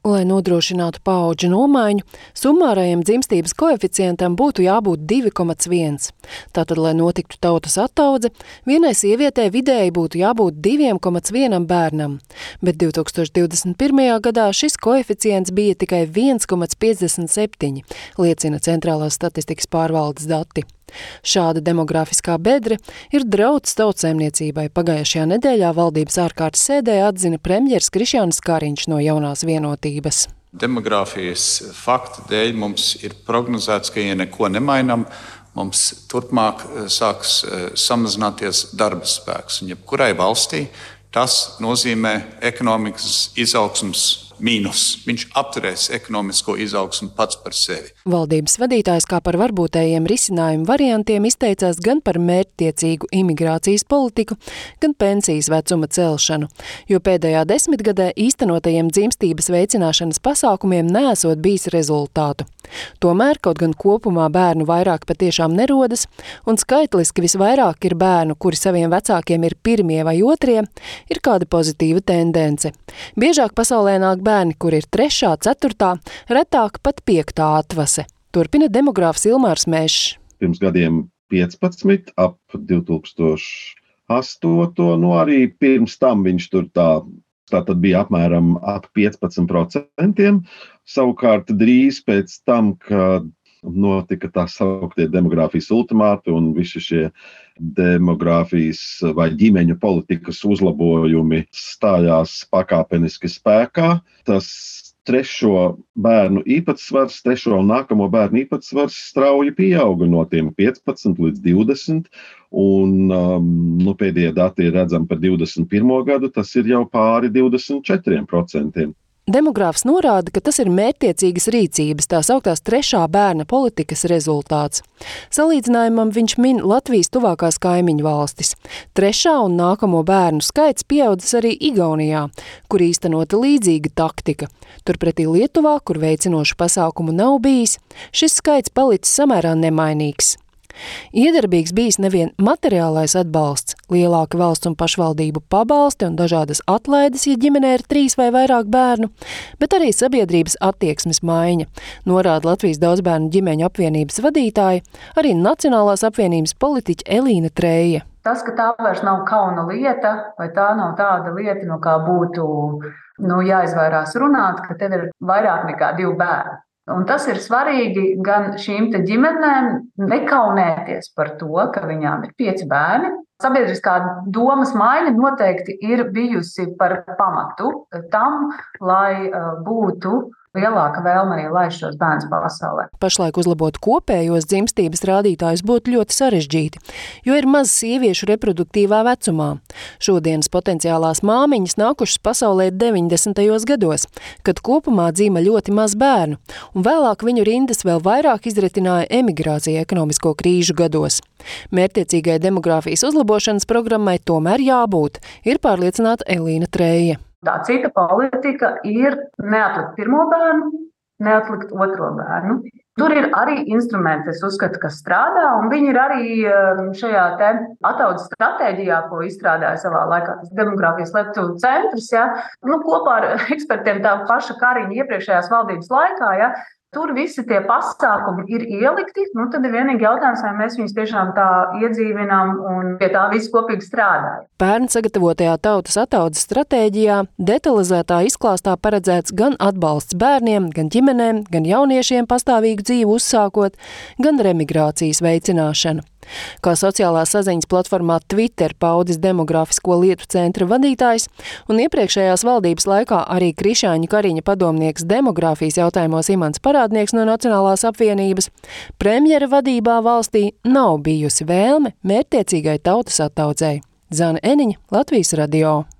Lai nodrošinātu paudžu nomaiņu, summārajam dzimstības koeficientam būtu jābūt 2,1. Tātad, lai notiktu tautas attaudze, vienai sievietei vidēji būtu jābūt 2,1 bērnam, bet 2021. gadā šis koeficients bija tikai 1,57, liecina Centrālās statistikas pārvaldes dati. Šāda demografiskā bedre ir drauds tautsaimniecībai. Pagājušajā nedēļā valdības ārkārtas sēdē atzina premjers Krišjānis Kariņš no Jaunās vienotības. Demogrāfijas fakta dēļ mums ir prognozēts, ka, ja neko nemainām, mums turpmāk sāks samazināties darba spēks. Un jebkurai valstī tas nozīmē ekonomikas izaugsmas mīnus. Viņš apturēs ekonomisko izaugsmu pats par sevi. Valdības vadītājs kā par varbūtējiem risinājumu variantiem izteicās gan par mērķtiecīgu imigrācijas politiku, gan pensijas vecuma celšanu, jo pēdējā desmitgadē īstenotajiem dzimstības veicināšanas pasākumiem neesot bijis rezultātu. Tomēr, kaut gan kopumā bērnu vairāk patiešām nerodas, un skaitliski visvairāk ir bērnu, kuri saviem vecākiem ir pirmie vai otrie, ir kāda pozitīva tendence. Biežāk pasaulē nāk bērni, kur ir 3., 4., retāk pat 5. atvase. Turpina demogrāfs Ilmārs Mešs. Pirms gadiem 15, ap 2008, arī pirms tam viņš tur tātad bija apmēram ap 15%. Savukārt drīz pēc tam, kad notika tā sauktie demogrāfijas ultimāti un visi šie demogrāfijas vai ģimeņu politikas uzlabojumi stājās pakāpeniski spēkā. Tas 3. bērnu īpatsvars, 3. un nākamo bērnu īpatsvars strauji pieauga no tiem 15 līdz 20, un pēdējie dati ir redzami par 21. gadu, tas ir jau pāri 24%. Demogrāfs norāda, ka tas ir mērķtiecīgas rīcības, tā sauktās 3. bērna politikas rezultāts. Salīdzinājumam viņš min Latvijas tuvākās kaimiņu valstis. 3. un nākamo bērnu skaits pieaudzis arī Igaunijā, kur īstenota līdzīga taktika. Turpretī Lietuvā, kur veicinošu pasākumu nav bijis, šis skaits palicis samērā nemainīgs. Iedarbīgs bijis nevien materiālais atbalsts, lielāka valsts un pašvaldību pabalsti un dažādas atlaides, ja ģimenē ir 3 vai vairāk bērnu, bet arī sabiedrības attieksmes maiņa, norāda Latvijas daudzbērnu ģimeņu apvienības vadītāja, arī Nacionālās apvienības politiķe Elīna Treja. Tas, ka tā vairs nav kauna lieta, vai tā nav tāda lieta, no kā būtu jāizvairās runāt, ka tev ir vairāk nekā 2 bērni. Un tas ir svarīgi gan šīm te ģimenēm nekaunēties par to, ka viņām ir 5 bērni. Sabiedriskā domas maiņa noteikti ir bijusi par pamatu tam, lai būtu lielāka vēlme arī laist šos bērnus pasaulē. Pašlaik uzlabot kopējos dzimstības rādītājus būtu ļoti sarežģīti, jo ir maz sieviešu reproduktīvā vecumā. Šodienas potenciālās māmiņas nākušas pasaulē 90. gados, kad kopumā dzīva ļoti maz bērnu, un vēlāk viņu rindas vēl vairāk izretināja emigrācija ekonomisko krīžu gados. Mērķtiecīgai demogrāfijas uzlabošanas programmai tomēr jābūt, ir pārliecināta Elīna Treja. Tā cita politika ir neatlikt 1. bērnu, neatlikt 2. bērnu. Tur ir arī instrumenti, es uzskatu, kas strādā, un viņi ir arī šajā te attaudzes stratēģijā, ko izstrādāja savā laikā tas demogrāfijas lietu centrs, kopā ar ekspertiem tā paša Kariņa iepriekšējās valdības laikā, tur visi tie pasākumi ir ielikti, tad ir vienīgi jautājums, vai mēs viņus tiešām tā iedzīvinām un pie tā visi kopīgi strādājam. Pērn sagatavotajā tautas attaudzes stratēģijā detalizētā izklāstā paredzēts gan atbalsts bērniem, gan ģimenēm, gan jauniešiem pastāvīgu dzīvi uzsākot, gan remigrācijas veicināšana. Kā sociālās saziņas platformā Twitter paudis demografisko lietu centra vadītājs un iepriekšējās valdības laikā arī Krišjāņa Kariņa padomnieks demogrāfijas jautājumos Imants Parādnieks no Nacionālās apvienības, premjera vadībā valstī nav bijusi vēlme mērķtiecīgai tautas attaudzei. Zane Eniņa, Latvijas radio.